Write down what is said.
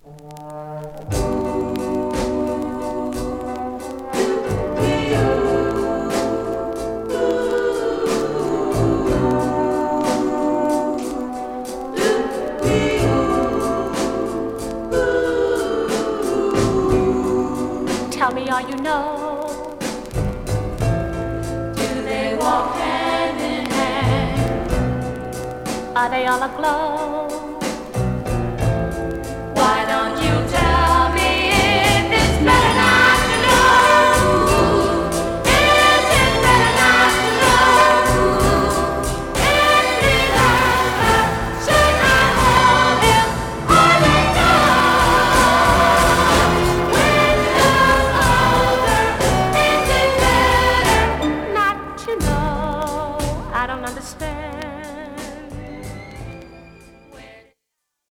Tell me all you know. Do they walk hand in hand? Are they all aglow?